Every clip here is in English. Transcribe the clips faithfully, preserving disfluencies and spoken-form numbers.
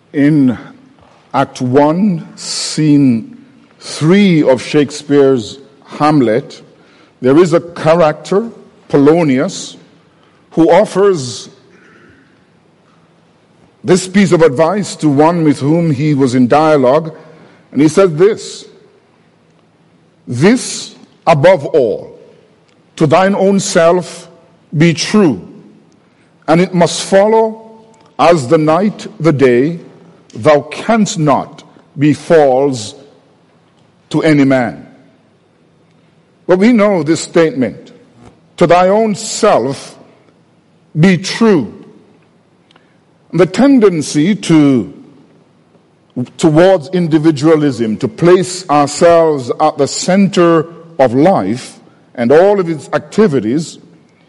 In Act one, Scene three of Shakespeare's Hamlet, there is a character, Polonius, who offers this piece of advice to one with whom he was in dialogue, and he said this: "This above all, to thine own self be true, and it must follow as the night the day, thou canst not be false to any man." But we know this statement, to thy own self be true. The tendency to towards individualism, to place ourselves at the center of life and all of its activities,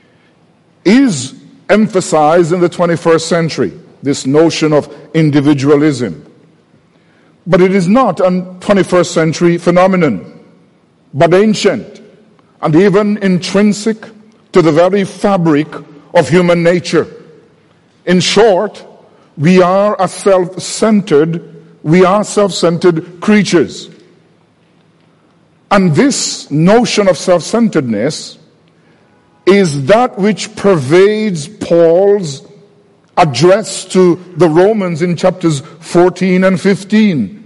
is emphasized in the twenty-first century, this notion of individualism. But it is not a twenty-first century phenomenon, but ancient and even intrinsic to the very fabric of human nature. In short, we are a self-centered, we are self-centered creatures. And this notion of self-centeredness is that which pervades Paul's address to the Romans in chapters fourteen and fifteen.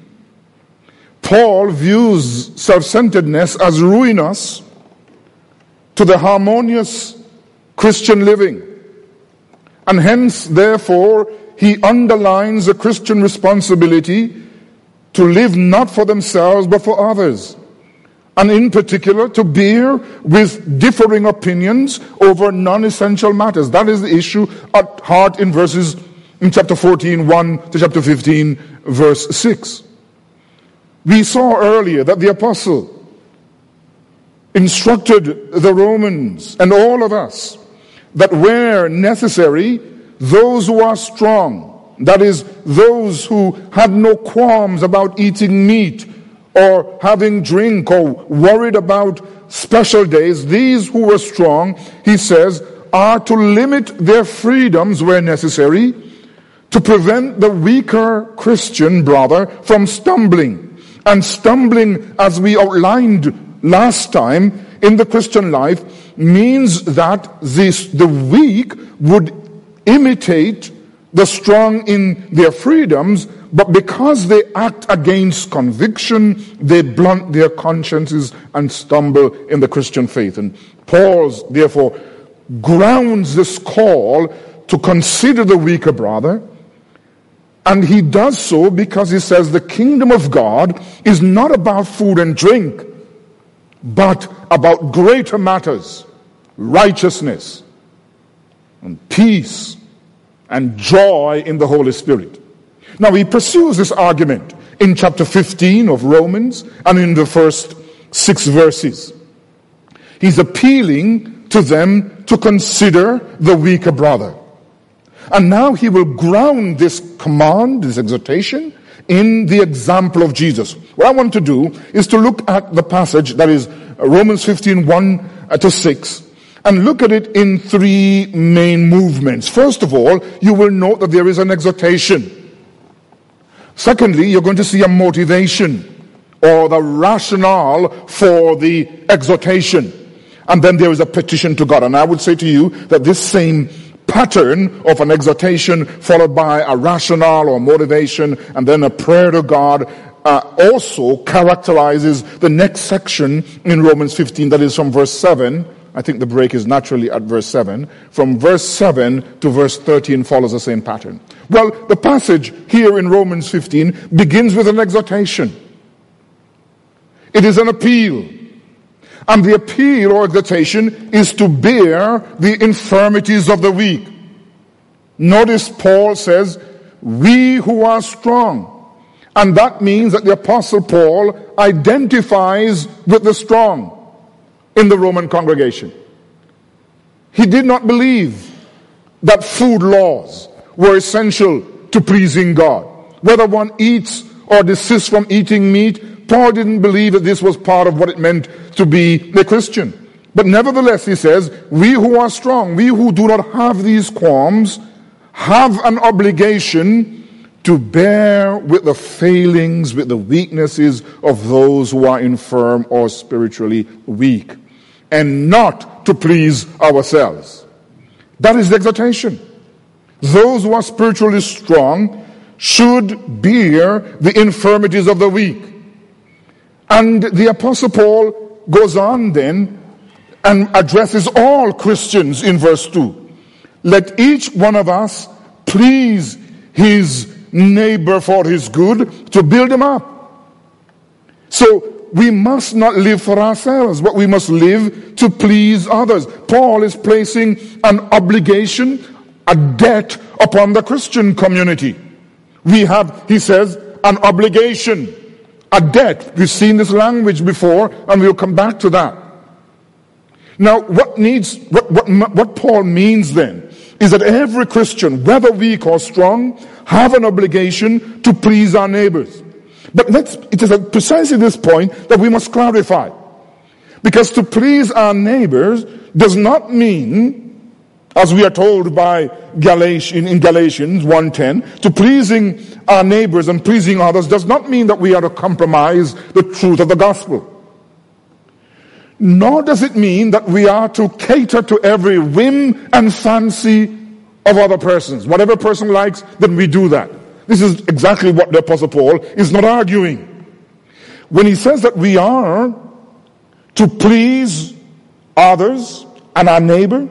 Paul views self-centeredness as ruinous to the harmonious Christian living. And hence, therefore, he underlines the Christian responsibility to live not for themselves but for others. And in particular, to bear with differing opinions over non-essential matters. That is the issue at heart in verses, in chapter fourteen, one to chapter fifteen, verse six. We saw earlier that the apostle instructed the Romans and all of us that where necessary, those who are strong, that is, those who had no qualms about eating meat or having drink or worried about special days, these who were strong, he says, are to limit their freedoms where necessary to prevent the weaker Christian brother from stumbling. And stumbling, as we outlined last time in the Christian life, means that this, the weak would imitate the strong in their freedoms, but because they act against conviction, they blunt their consciences and stumble in the Christian faith. And Paul, therefore, grounds this call to consider the weaker brother, and he does so because he says the kingdom of God is not about food and drink, but about greater matters, righteousness and peace and joy in the Holy Spirit. Now he pursues this argument in chapter fifteen of Romans and in the first six verses. He's appealing to them to consider the weaker brother. And now he will ground this command, this exhortation, in the example of Jesus. What I want to do is to look at the passage that is Romans fifteen, one to six, and look at it in three main movements. First of all, you will note that there is an exhortation. Secondly, you're going to see a motivation or the rationale for the exhortation. And then there is a petition to God. And I would say to you that this same pattern of an exhortation followed by a rationale or motivation and then a prayer to God uh, also characterizes the next section in Romans fifteen, that is from verse seven. I think the break is naturally at verse seven. From verse seven to verse thirteen follows the same pattern. Well, the passage here in Romans fifteen begins with an exhortation. It is an appeal. And the appeal or exhortation is to bear the infirmities of the weak. Notice Paul says, we who are strong. And that means that the Apostle Paul identifies with the strong in the Roman congregation. He did not believe that food laws were essential to pleasing God. Whether one eats or desists from eating meat, Paul didn't believe that this was part of what it meant to be a Christian. But nevertheless, he says, we who are strong, we who do not have these qualms, have an obligation to bear with the failings, with the weaknesses of those who are infirm or spiritually weak, and not to please ourselves. That is the exhortation. Those who are spiritually strong should bear the infirmities of the weak. And the Apostle Paul goes on then and addresses all Christians in verse two. Let each one of us please his neighbor for his good, to build him up. So we must not live for ourselves, but we must live to please others. Paul is placing an obligation, a debt upon the Christian community. We have, he says, an obligation, a debt. We've seen this language before, and we'll come back to that. Now, what needs, what, what, what Paul means then is that every Christian, whether weak or strong, have an obligation to please our neighbors. But let's, it is at precisely this point that we must clarify. Because to please our neighbors does not mean, as we are told by Galatians, in Galatians one ten, to pleasing our neighbors and pleasing others does not mean that we are to compromise the truth of the gospel. Nor does it mean that we are to cater to every whim and fancy of other persons. Whatever person likes, then we do that. This is exactly what the Apostle Paul is not arguing. When he says that we are to please others and our neighbor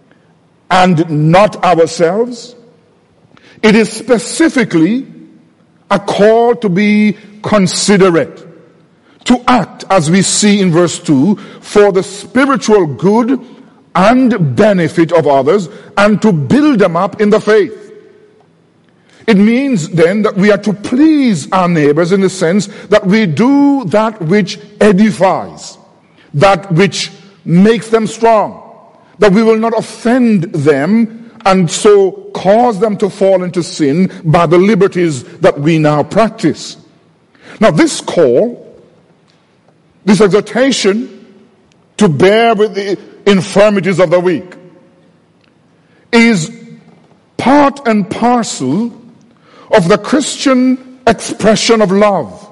and not ourselves, it is specifically a call to be considerate, to act, as we see in verse two, for the spiritual good and benefit of others, and to build them up in the faith. It means then that we are to please our neighbors in the sense that we do that which edifies, that which makes them strong, that we will not offend them and so cause them to fall into sin by the liberties that we now practice. Now this call, this exhortation to bear with the infirmities of the weak, is part and parcel of the Christian expression of love.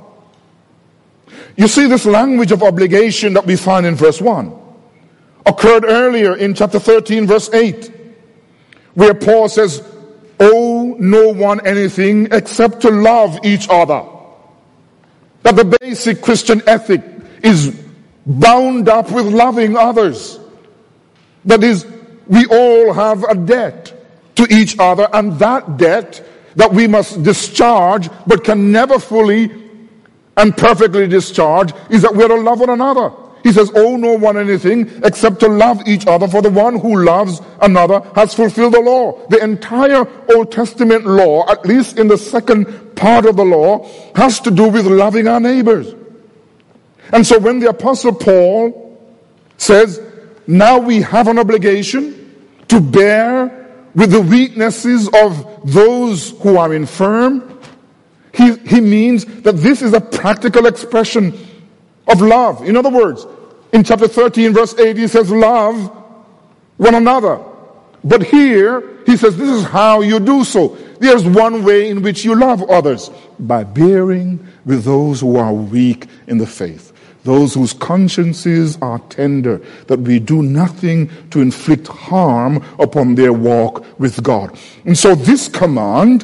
You see, this language of obligation that we find in verse one occurred earlier in chapter thirteen, verse eight, where Paul says, owe no one anything except to love each other. That the basic Christian ethic is bound up with loving others. That is, we all have a debt to each other, and that debt that we must discharge but can never fully and perfectly discharge is that we are to love one another. He says, owe no one anything except to love each other, for the one who loves another has fulfilled the law. The entire Old Testament law, at least in the second part of the law, has to do with loving our neighbors. And so when the Apostle Paul says, now we have an obligation to bear with the weaknesses of those who are infirm, he, he means that this is a practical expression of love. In other words, in chapter thirteen, verse eight, he says, love one another. But here, he says, this is how you do so. There's one way in which you love others, by bearing with those who are weak in the faith, those whose consciences are tender, that we do nothing to inflict harm upon their walk with God. And so this command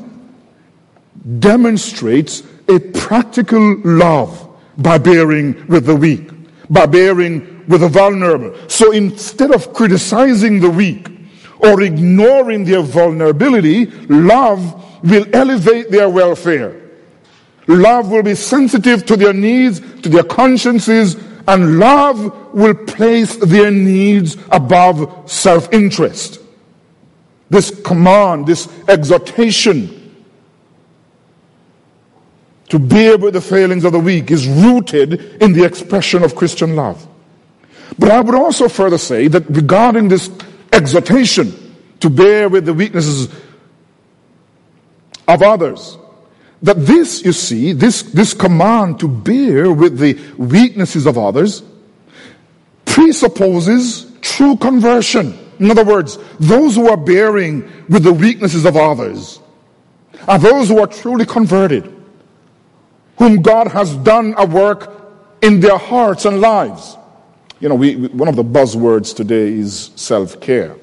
demonstrates a practical love by bearing with the weak, by bearing with the vulnerable. So instead of criticizing the weak or ignoring their vulnerability, love will elevate their welfare. Love will be sensitive to their needs, to their consciences, and love will place their needs above self-interest. This command, this exhortation to bear with the failings of the weak is rooted in the expression of Christian love. But I would also further say that regarding this exhortation to bear with the weaknesses of others, that this, you see, this, this command to bear with the weaknesses of others presupposes true conversion. In other words, those who are bearing with the weaknesses of others are those who are truly converted, whom God has done a work in their hearts and lives. You know, we, we, one of the buzzwords today is self-care.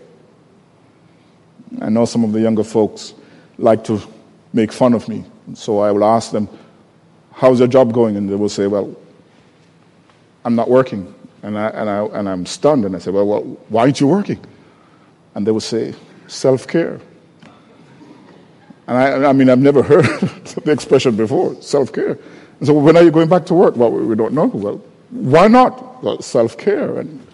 I know some of the younger folks like to make fun of me. So I will ask them, how's your job going? And they will say, well, I'm not working. And, I, and, I, and I'm stunned. And I say, well, well, why aren't you working? And they will say, self-care. And I, I mean, I've never heard the expression before, self-care. And so when are you going back to work? Well, we don't know. Well, why not? Well, self-care. And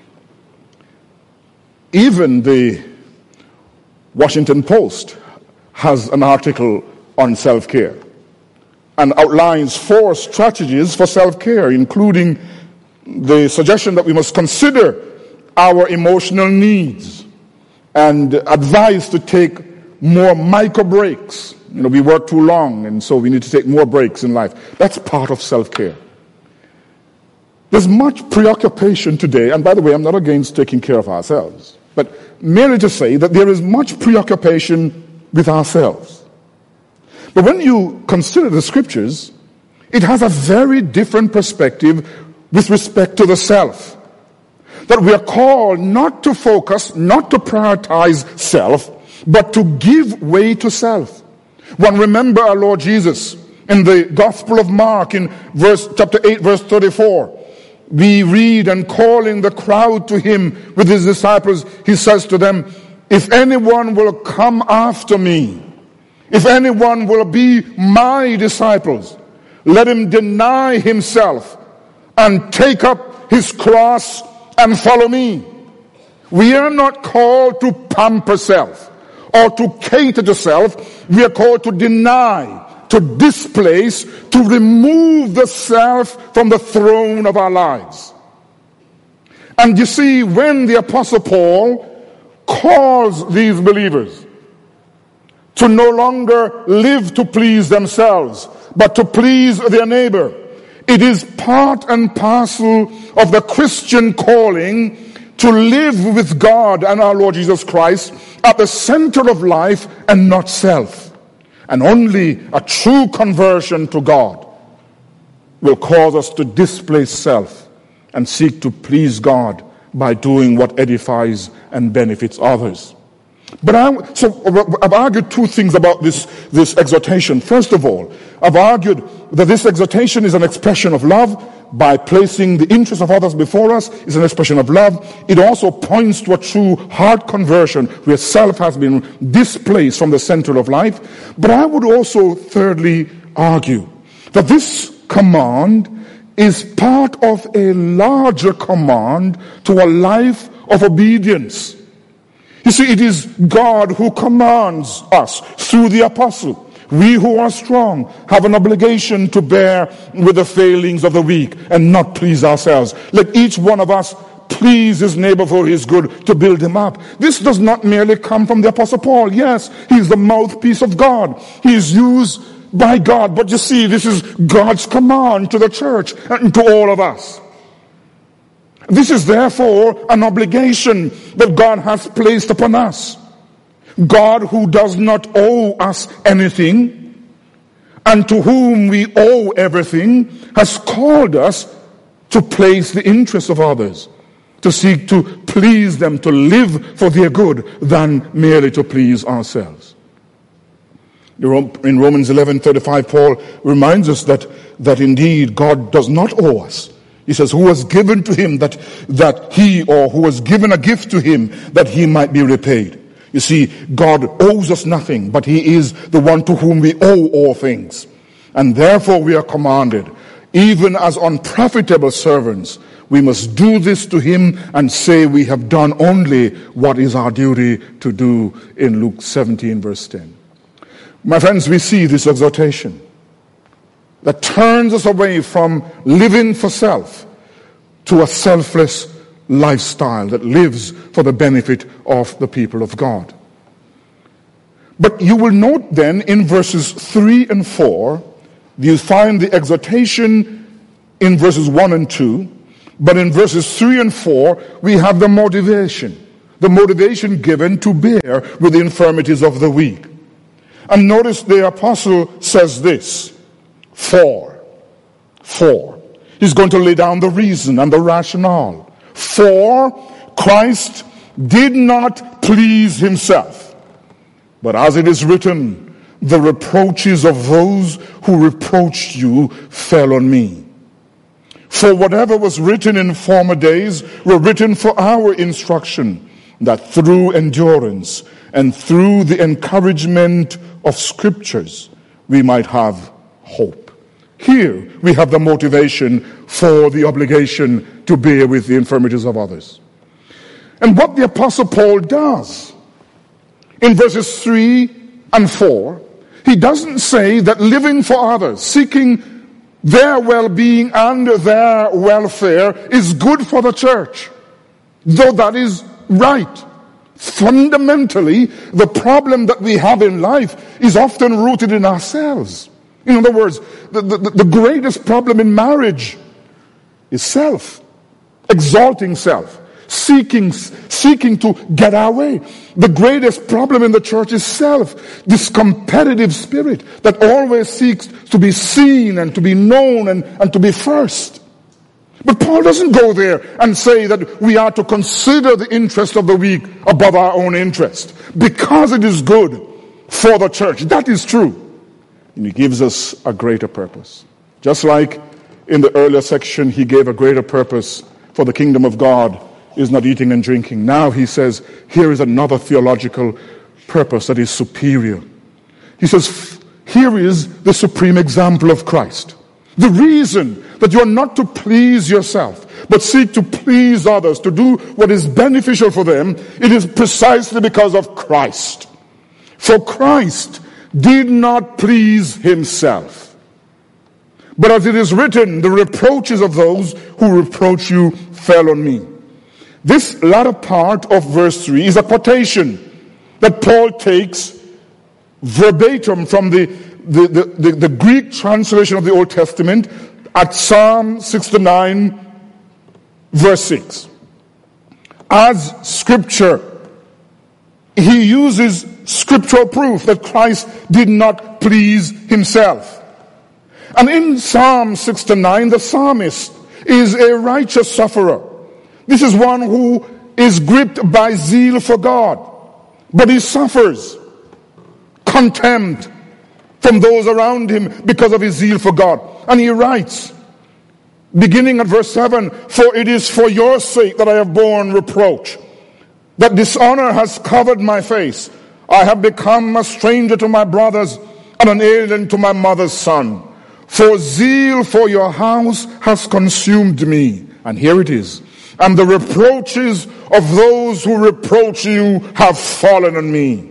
even the Washington Post has an article on self-care and outlines four strategies for self-care, including the suggestion that we must consider our emotional needs and advise to take more micro breaks. You know, we work too long, and so we need to take more breaks in life. That's part of self-care. There's much preoccupation today, and by the way, I'm not against taking care of ourselves, but merely to say that there is much preoccupation with ourselves. But when you consider the scriptures, it has a very different perspective with respect to the self. That we are called not to focus, not to prioritize self, but to give way to self. One, remember our Lord Jesus in the Gospel of Mark in verse chapter eight, verse thirty-four. We read, and calling the crowd to him with his disciples, he says to them, if anyone will come after me, if anyone will be my disciples, let him deny himself and take up his cross and follow me. We are not called to pamper self or to cater to self. We are called to deny, to displace, to remove the self from the throne of our lives. And you see, when the Apostle Paul calls these believers to no longer live to please themselves, but to please their neighbor, it is part and parcel of the Christian calling to live with God and our Lord Jesus Christ at the center of life and not self. And only a true conversion to God will cause us to displace self and seek to please God by doing what edifies and benefits others. But I, so I've argued two things about this, this exhortation. First of all, I've argued that this exhortation is an expression of love. By placing the interests of others before us is an expression of love. It also points to a true heart conversion where self has been displaced from the center of life. But I would also thirdly argue that this command is part of a larger command to a life of obedience. You see, it is God who commands us through the apostle. We who are strong have an obligation to bear with the failings of the weak and not please ourselves. Let each one of us please his neighbor for his good, to build him up. This does not merely come from the Apostle Paul. Yes, he is the mouthpiece of God. He is used by God. But you see, this is God's command to the church and to all of us. This is therefore an obligation that God has placed upon us. God, who does not owe us anything and to whom we owe everything, has called us to place the interests of others, to seek to please them, to live for their good, than merely to please ourselves. In Romans eleven thirty-five, Paul reminds us that, that indeed God does not owe us. He says, who was given to him that, that he, or who was given a gift to him that he might be repaid. You see, God owes us nothing, but he is the one to whom we owe all things. And therefore we are commanded, even as unprofitable servants, we must do this to him and say we have done only what is our duty to do, in Luke seventeen verse ten. My friends, we see this exhortation that turns us away from living for self to a selfless lifestyle that lives for the benefit of the people of God. But you will note then in verses three and four, you find the exhortation in verses one and two, but in verses three and four, we have the motivation, the motivation given to bear with the infirmities of the weak. And notice the apostle says this, for, for. He's going to lay down the reason and the rationale. For Christ did not please himself, but as it is written, the reproaches of those who reproached you fell on me. For whatever was written in former days were written for our instruction, that through endurance and through the encouragement of scriptures we might have hope. Here we have the motivation for the obligation to bear with the infirmities of others. And what the Apostle Paul does in verses three and four, he doesn't say that living for others, seeking their well-being and their welfare is good for the church, though that is right. Fundamentally, the problem that we have in life is often rooted in ourselves. In other words, the, the, the greatest problem in marriage is self, exalting self, seeking, seeking to get our way. The greatest problem in the church is self, this competitive spirit that always seeks to be seen and to be known and, and to be first. But Paul doesn't go there and say that we are to consider the interest of the weak above our own interest, because it is good for the church. That is true. And he gives us a greater purpose. Just like in the earlier section, he gave a greater purpose for the kingdom of God is not eating and drinking. Now he says, here is another theological purpose that is superior. He says, here is the supreme example of Christ. The reason that you are not to please yourself, but seek to please others, to do what is beneficial for them, it is precisely because of Christ. For Christ did not please himself. But as it is written, the reproaches of those who reproach you fell on me. This latter part of verse three is a quotation that Paul takes verbatim from the, the, the, the, the Greek translation of the Old Testament at Psalm sixty-nine, verse six. As scripture, he uses scriptural proof that Christ did not please himself. And in Psalm sixty-nine, the psalmist is a righteous sufferer. This is one who is gripped by zeal for God, but he suffers contempt from those around him because of his zeal for God. And he writes, beginning at verse seven, for it is for your sake that I have borne reproach, that dishonor has covered my face. I have become a stranger to my brothers and an alien to my mother's son. For zeal for your house has consumed me. And here it is. And the reproaches of those who reproach you have fallen on me.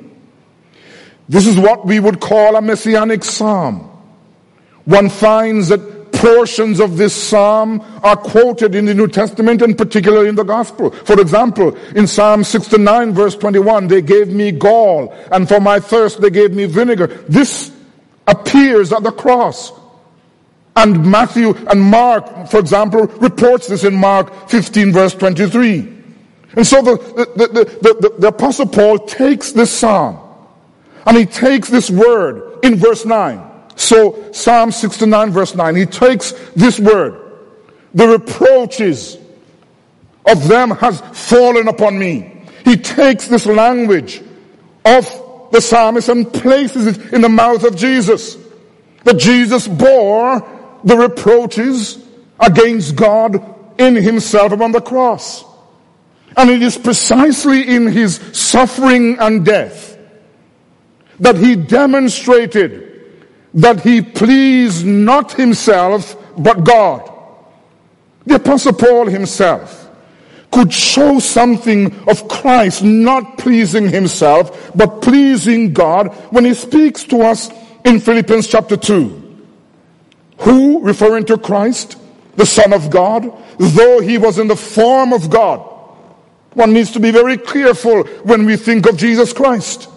This is what we would call a messianic psalm. One finds that portions of this psalm are quoted in the New Testament and particularly in the Gospel. For example, in Psalm sixty-nine verse twenty-one, they gave me gall, and for my thirst they gave me vinegar. This appears at the cross. And Matthew and Mark, for example, reports this in Mark fifteen verse twenty-three. And so the, the, the, the, the Apostle Paul takes this psalm and he takes this word in verse nine. So Psalm sixty-nine verse nine, he takes this word, the reproaches of them has fallen upon me. He takes this language of the psalmist and places it in the mouth of Jesus. That Jesus bore the reproaches against God in himself upon the cross. And it is precisely in his suffering and death that he demonstrated that he pleased not himself but God. The Apostle Paul himself could show something of Christ not pleasing himself but pleasing God when he speaks to us in Philippians chapter two. Who, referring to Christ, the Son of God, though he was in the form of God. One needs to be very careful when we think of Jesus Christ.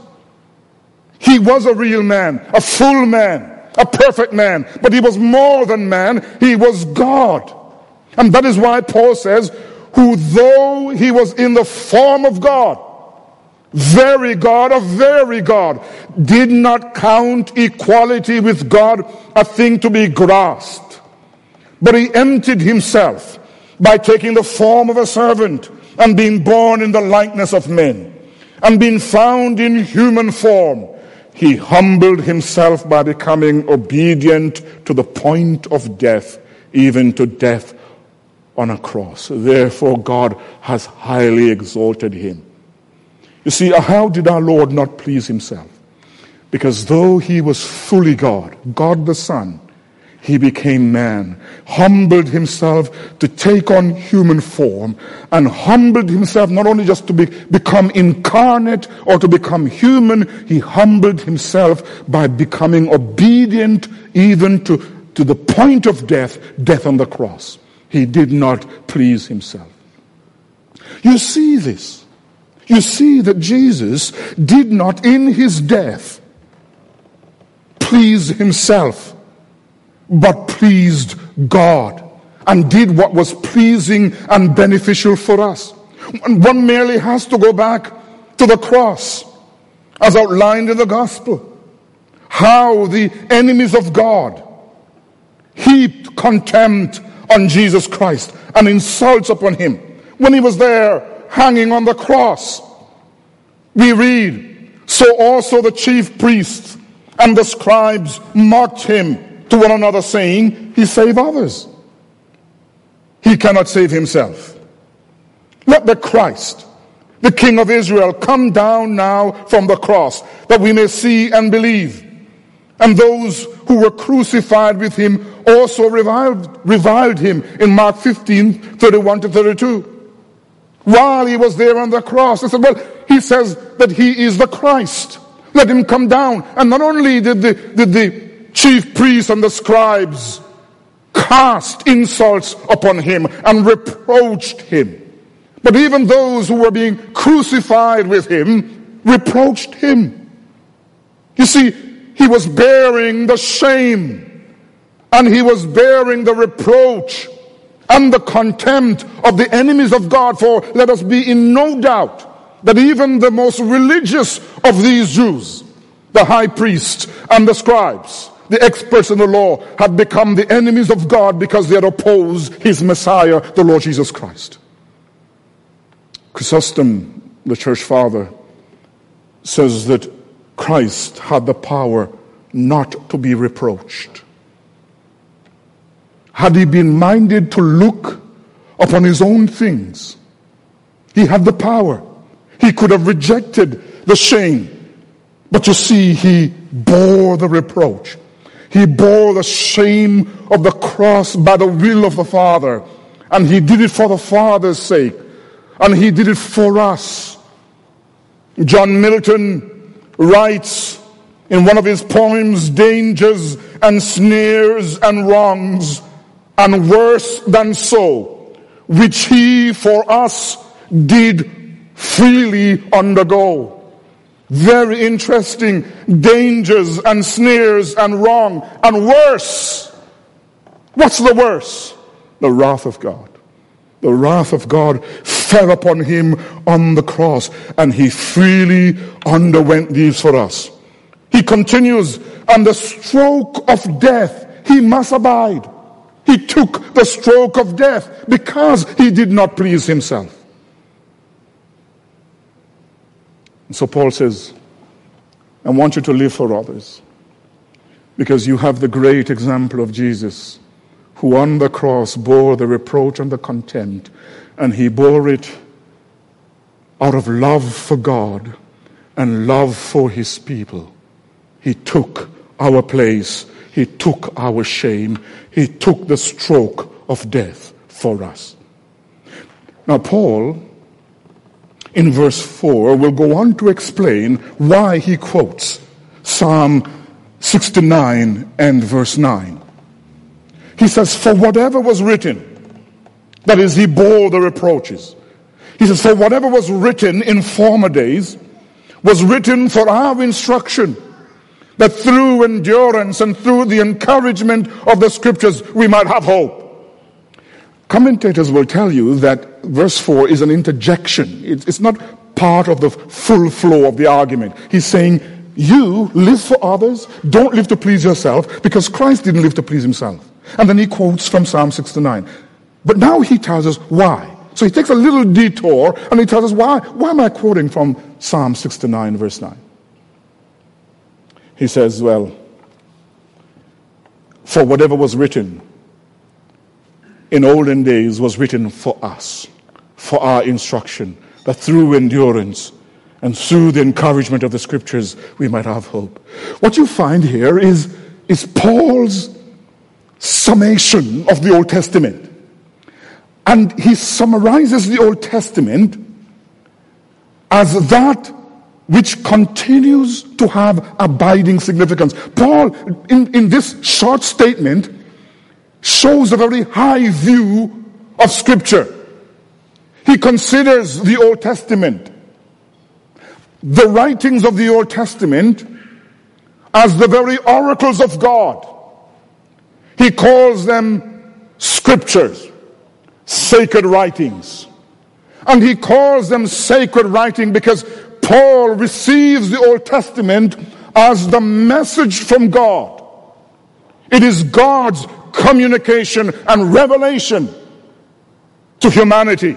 He was a real man, a full man, a perfect man, but he was more than man, he was God. And that is why Paul says, who though he was in the form of God, very God of very God, did not count equality with God a thing to be grasped, but he emptied himself by taking the form of a servant and being born in the likeness of men, and being found in human form, he humbled himself by becoming obedient to the point of death, even to death on a cross. Therefore, God has highly exalted him. You see, how did our Lord not please himself? Because though he was fully God, God the Son, he became man, humbled himself to take on human form, and humbled himself not only just to be, become incarnate or to become human, he humbled himself by becoming obedient even to, to the point of death, death on the cross. He did not please himself. You see this. You see that Jesus did not in his death please himself, but pleased God, and did what was pleasing and beneficial for us. And one merely has to go back to the cross, as outlined in the gospel, how the enemies of God heaped contempt on Jesus Christ and insults upon him when he was there hanging on the cross. We read, so also the chief priests and the scribes mocked him to one another, saying, he saved others. He cannot save himself. Let the Christ, the King of Israel, come down now from the cross, that we may see and believe. And those who were crucified with him also reviled, reviled him in Mark fifteen, thirty-one to thirty-two. While he was there on the cross, they said, well, he says that he is the Christ. Let him come down. And not only did the, did the chief priests and the scribes cast insults upon him and reproached him, but even those who were being crucified with him reproached him. You see, he was bearing the shame, and he was bearing the reproach and the contempt of the enemies of God. For let us be in no doubt that even the most religious of these Jews, the high priests and the scribes, the experts in the law, had become the enemies of God because they had opposed his Messiah, the Lord Jesus Christ. Chrysostom, the church father, says that Christ had the power not to be reproached. Had he been minded to look upon his own things, he had the power. He could have rejected the shame. But you see, he bore the reproach. He bore the shame of the cross by the will of the Father. And he did it for the Father's sake. And he did it for us. John Milton writes in one of his poems, dangers and snares and wrongs, and worse than so, which he for us did freely undergo. Very interesting. Dangers and snares and wrong and worse. What's the worse? The wrath of God. The wrath of God fell upon him on the cross, and he freely underwent these for us. He continues, and the stroke of death he must abide. He took the stroke of death because he did not please himself. And so Paul says, I want you to live for others, because you have the great example of Jesus, who on the cross bore the reproach and the contempt, and he bore it out of love for God and love for his people. He took our place. He took our shame. He took the stroke of death for us. Now, Paul, in verse four, will go on to explain why he quotes Psalm sixty-nine and verse nine. He says, for whatever was written, that is, he bore the reproaches. He says, for whatever was written in former days was written for our instruction, that through endurance and through the encouragement of the scriptures we might have hope. Commentators will tell you that verse four is an interjection. It's not part of the full flow of the argument. He's saying, you live for others, don't live to please yourself, because Christ didn't live to please himself. And then he quotes from Psalm sixty-nine. But now he tells us why. So he takes a little detour and he tells us why. Why am I quoting from Psalm sixty-nine, verse nine? He says, well, for whatever was written in olden days was written for us, for our instruction, that through endurance and through the encouragement of the scriptures we might have hope. What you find here is, is Paul's summation of the Old Testament. And he summarizes the Old Testament as that which continues to have abiding significance. Paul, in, in this short statement, shows a very high view of Scripture. He considers the Old Testament, the writings of the Old Testament, as the very oracles of God. He calls them scriptures, sacred writings. And he calls them sacred writing because Paul receives the Old Testament as the message from God. It is God's communication and revelation to humanity.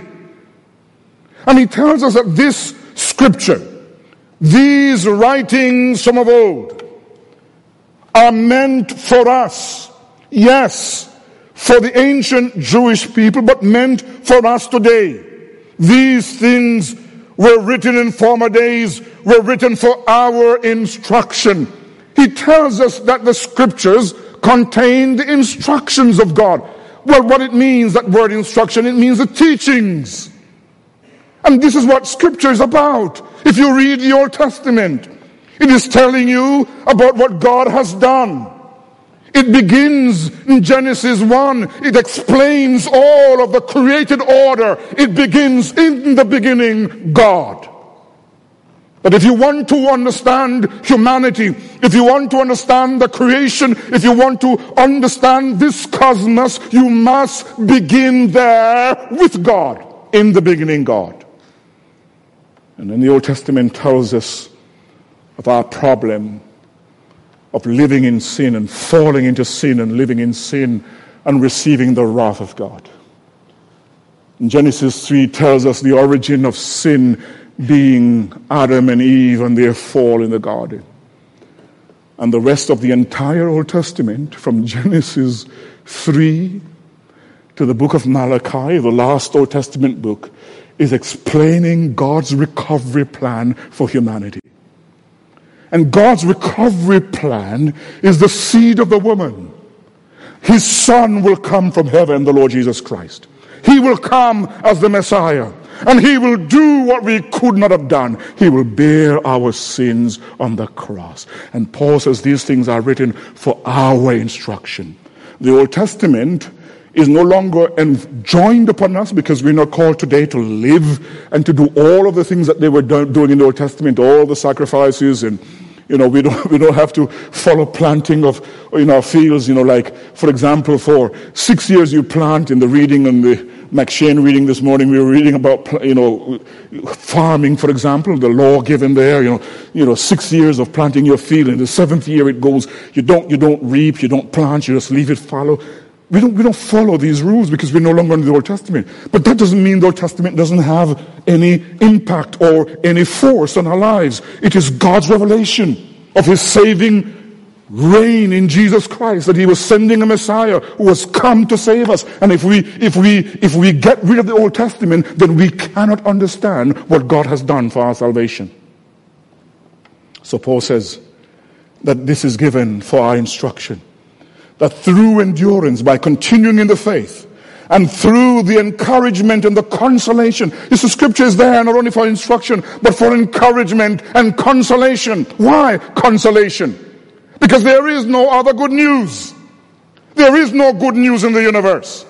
And he tells us that this scripture, these writings from of old, are meant for us. Yes, for the ancient Jewish people, but meant for us today. These things were written in former days, were written for our instruction. He tells us that the scriptures contain the instructions of God. Well, what it means, that word instruction, it means the teachings. And this is what scripture is about. If you read the Old Testament, it is telling you about what God has done. It begins in Genesis one. It explains all of the created order. It begins in the beginning, God. But if you want to understand humanity, if you want to understand the creation, if you want to understand this cosmos, you must begin there with God. In the beginning, God. And then the Old Testament tells us of our problem of living in sin and falling into sin and living in sin and receiving the wrath of God. And Genesis three tells us the origin of sin being Adam and Eve and their fall in the garden. And the rest of the entire Old Testament, from Genesis three to the book of Malachi, the last Old Testament book, is explaining God's recovery plan for humanity. And God's recovery plan is the seed of the woman. His son will come from heaven, the Lord Jesus Christ. He will come as the Messiah. And he will do what we could not have done. He will bear our sins on the cross. And Paul says these things are written for our instruction. The Old Testament is no longer enjoined upon us because we're not called today to live and to do all of the things that they were do- doing in the Old Testament, all the sacrifices, and you know, we don't we don't have to follow planting of in our fields, you know, like for example, for six years you plant. In the reading on the McShane reading this morning, we were reading about, you know, farming, for example, the law given there, you know, you know, six years of planting your field. In the seventh year it goes, you don't you don't reap, you don't plant, you just leave it fallow. We don't, we don't follow these rules because we're no longer in the Old Testament. But that doesn't mean the Old Testament doesn't have any impact or any force on our lives. It is God's revelation of his saving reign in Jesus Christ, that he was sending a Messiah who has come to save us. And if we, if we, if we get rid of the Old Testament, then we cannot understand what God has done for our salvation. So Paul says that this is given for our instruction. That through endurance, by continuing in the faith, and through the encouragement and the consolation, this scripture is there not only for instruction, but for encouragement and consolation. Why consolation? Because there is no other good news. There is no good news in the universe.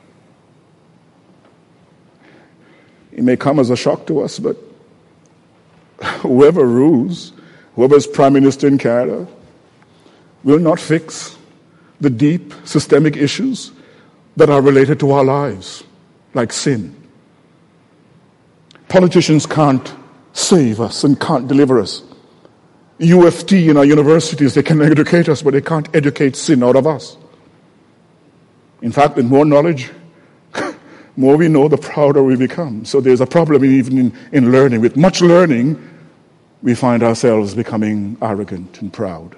It may come as a shock to us, but whoever rules, whoever is Prime Minister in Canada, will not fix the deep systemic issues that are related to our lives, like sin. Politicians can't save us and can't deliver us. U F T in our universities, they can educate us, but they can't educate sin out of us. In fact, with more knowledge, more we know, the prouder we become. So there's a problem even in, in learning. With much learning, we find ourselves becoming arrogant and proud.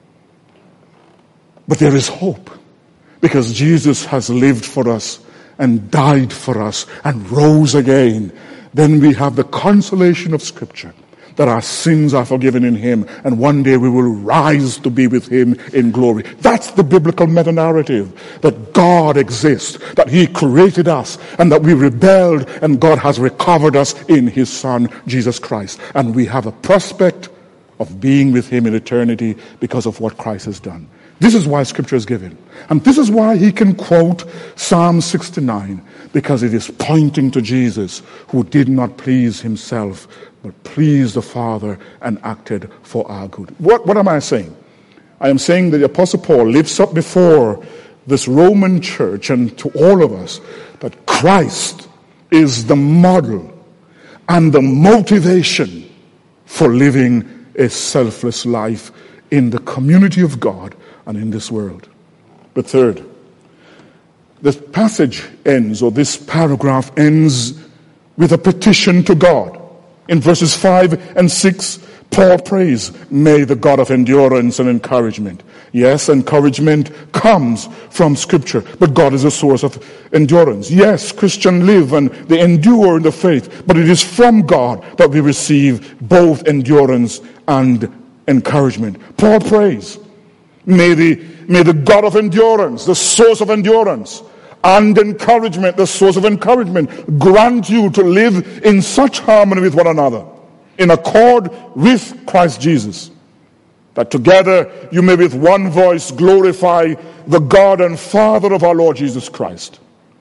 But there is hope, because Jesus has lived for us and died for us and rose again. Then we have the consolation of Scripture that our sins are forgiven in Him, and one day we will rise to be with Him in glory. That's the biblical meta-narrative, that God exists, that He created us, and that we rebelled, and God has recovered us in His Son, Jesus Christ. And we have a prospect of being with Him in eternity because of what Christ has done. This is why Scripture is given. And this is why he can quote Psalm sixty-nine, because it is pointing to Jesus, who did not please himself, but pleased the Father and acted for our good. What, what am I saying? I am saying that the Apostle Paul lifts up before this Roman church and to all of us that Christ is the model and the motivation for living a selfless life in the community of God and in this world. But third, this passage ends, or this paragraph ends, with a petition to God. In verses five and six, Paul prays, "May the God of endurance and encouragement." Yes, encouragement comes from Scripture, but God is a source of endurance. Yes, Christians live and they endure in the faith, but it is from God that we receive both endurance and encouragement. Paul prays, May the, may the God of endurance, the source of endurance, and encouragement, the source of encouragement, grant you to live in such harmony with one another, in accord with Christ Jesus, that together you may with one voice glorify the God and Father of our Lord Jesus Christ.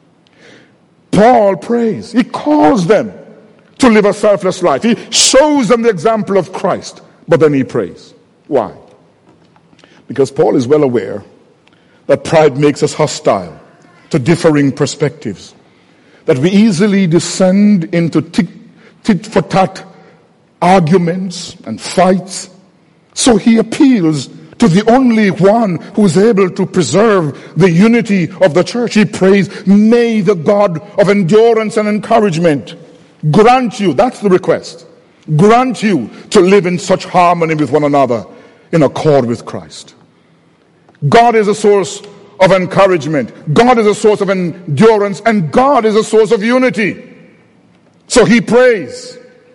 Paul prays. He calls them to live a selfless life. He shows them the example of Christ, but then he prays. Why? Because Paul is well aware that pride makes us hostile to differing perspectives, that we easily descend into tit-for-tat arguments and fights. So he appeals to the only one who is able to preserve the unity of the church. He prays, "May the God of endurance and encouragement grant you," that's the request, "grant you to live in such harmony with one another in accord with Christ." God is a source of encouragement. God is a source of endurance, and God is a source of unity. So he prays.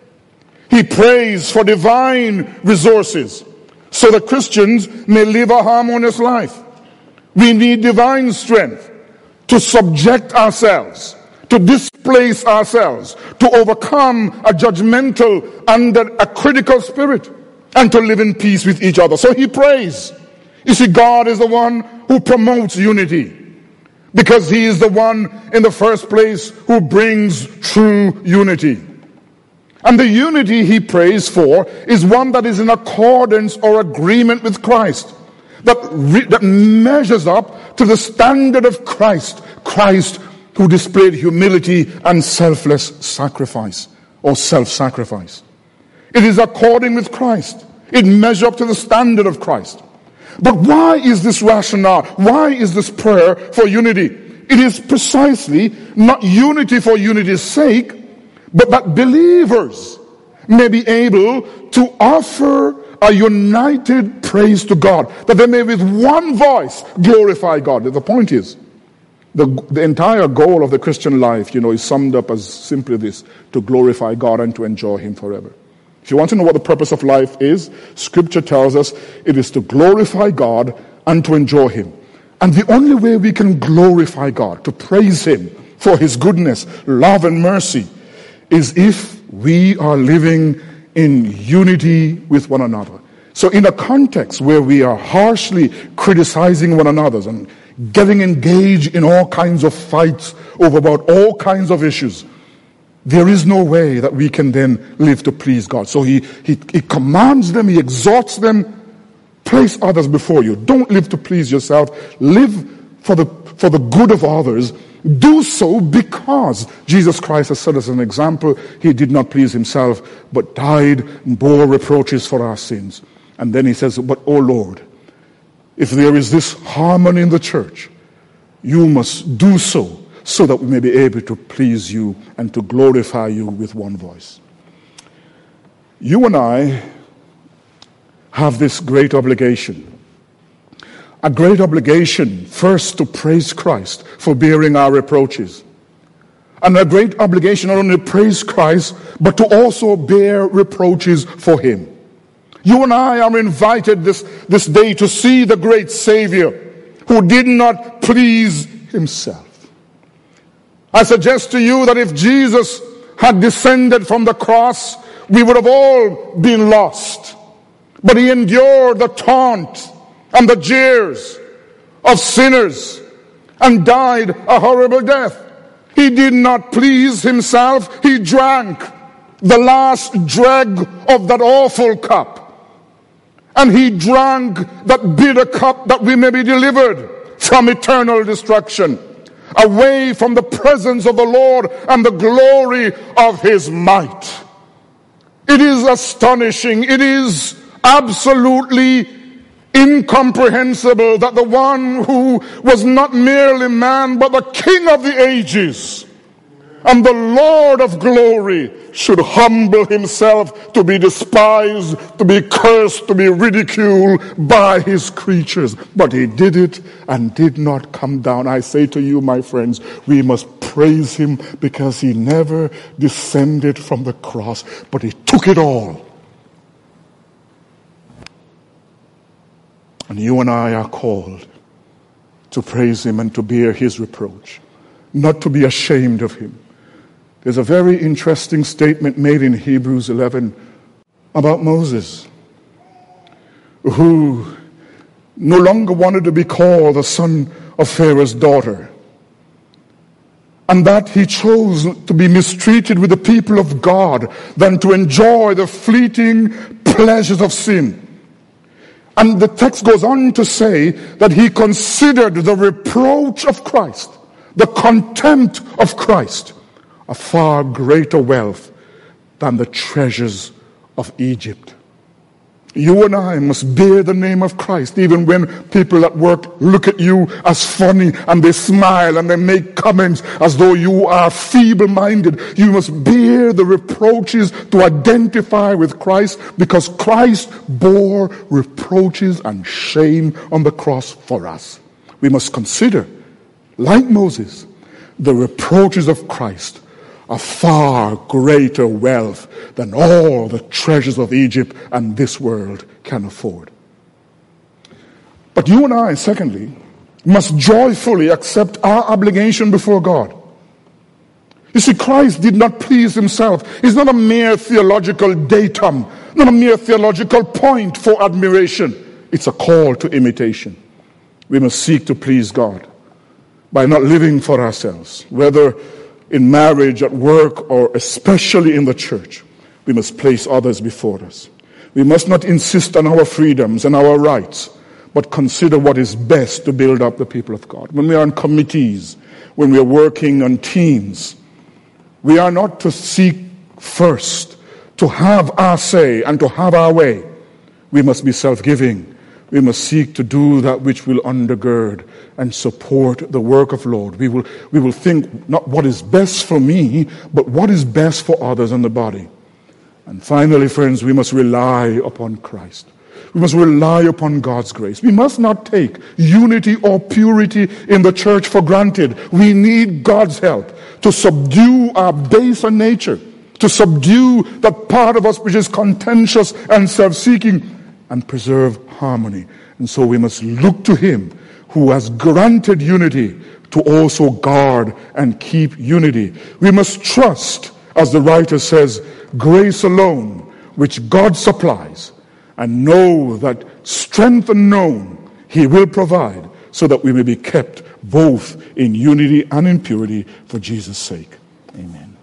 He prays for divine resources so that Christians may live a harmonious life. We need divine strength to subject ourselves, to displace ourselves, to overcome a judgmental and a critical spirit, and to live in peace with each other. So he prays. You see, God is the one who promotes unity, because he is the one in the first place who brings true unity. And the unity he prays for is one that is in accordance or agreement with Christ, that, re- that measures up to the standard of Christ, Christ who displayed humility and selfless sacrifice, or self-sacrifice. It is according with Christ. It measures up to the standard of Christ. But why is this rationale? Why is this prayer for unity? It is precisely not unity for unity's sake, but that believers may be able to offer a united praise to God, that they may with one voice glorify God. The point is, the, the entire goal of the Christian life, you know, is summed up as simply this: to glorify God and to enjoy him forever. If you want to know what the purpose of life is, Scripture tells us it is to glorify God and to enjoy him. And the only way we can glorify God, to praise him for his goodness, love, and mercy, is if we are living in unity with one another. So in a context where we are harshly criticizing one another and getting engaged in all kinds of fights over about all kinds of issues, there is no way that we can then live to please God. So he, he, he commands them, he exhorts them, place others before you. Don't live to please yourself. Live for the, for the good of others, do so because Jesus Christ has set us an example. He did not please himself, but died and bore reproaches for our sins. And then he says, but, oh Lord, if there is this harmony in the church, you must do so, so that we may be able to please you and to glorify you with one voice. You and I have this great obligation. A great obligation, first, to praise Christ for bearing our reproaches. And a great obligation not only to praise Christ, but to also bear reproaches for him. You and I are invited this, this day to see the great Savior who did not please himself. I suggest to you that if Jesus had descended from the cross, we would have all been lost. But he endured the taunt and the jeers of sinners and died a horrible death. He did not please himself. He drank the last dreg of that awful cup. And he drank that bitter cup that we may be delivered from eternal destruction, away from the presence of the Lord and the glory of his might. It is astonishing. It is absolutely incomprehensible that the one who was not merely man, but the King of the ages and the Lord of glory should humble himself to be despised, to be cursed, to be ridiculed by his creatures. But he did it and did not come down. I say to you, my friends, we must praise him because he never descended from the cross, but he took it all. And you and I are called to praise him and to bear his reproach, not to be ashamed of him. There's a very interesting statement made in Hebrews eleven about Moses, who no longer wanted to be called the son of Pharaoh's daughter, and that he chose to be mistreated with the people of God than to enjoy the fleeting pleasures of sin. And the text goes on to say that he considered the reproach of Christ, the contempt of Christ, a far greater wealth than the treasures of Egypt. You and I must bear the name of Christ, even when people at work look at you as funny and they smile and they make comments as though you are feeble-minded. You must bear the reproaches to identify with Christ, because Christ bore reproaches and shame on the cross for us. We must consider, like Moses, the reproaches of Christ, a far greater wealth than all the treasures of Egypt and this world can afford. But you and I, secondly, must joyfully accept our obligation before God. You see, Christ did not please himself. He's not a mere theological datum, not a mere theological point for admiration. It's a call to imitation. We must seek to please God by not living for ourselves, whether in marriage, at work, or especially in the church. We must place others before us. We must not insist on our freedoms and our rights, but consider what is best to build up the people of God. When we are on committees, when we are working on teams, we are not to seek first to have our say and to have our way. We must be self-giving. We must seek to do that which will undergird and support the work of Lord. We will, we will think not what is best for me, but what is best for others in the body. And finally, friends, we must rely upon Christ. We must rely upon God's grace. We must not take unity or purity in the church for granted. We need God's help to subdue our baser nature, to subdue that part of us which is contentious and self-seeking, and preserve harmony. And so we must look to him who has granted unity to also guard and keep unity. We must trust, as the writer says, grace alone, which God supplies, and know that strength unknown he will provide, so that we may be kept both in unity and in purity for Jesus' sake. Amen.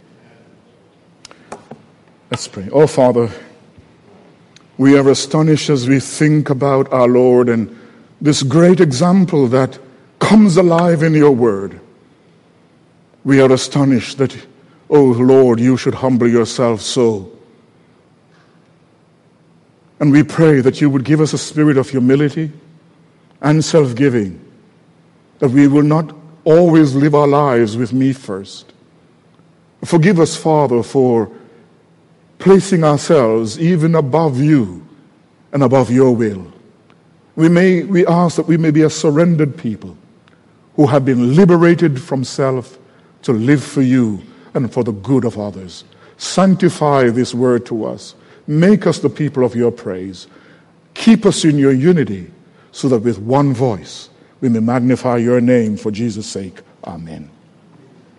Let's pray. Oh, Father, we are astonished as we think about our Lord and this great example that comes alive in your word. We are astonished that, oh Lord, you should humble yourself so. And we pray that you would give us a spirit of humility and self-giving, that we will not always live our lives with me first. Forgive us, Father, for placing ourselves even above you and above your will. We may we ask that we may be a surrendered people who have been liberated from self to live for you and for the good of others. Sanctify this word to us. Make us the people of your praise. Keep us in your unity so that with one voice we may magnify your name for Jesus' sake. Amen.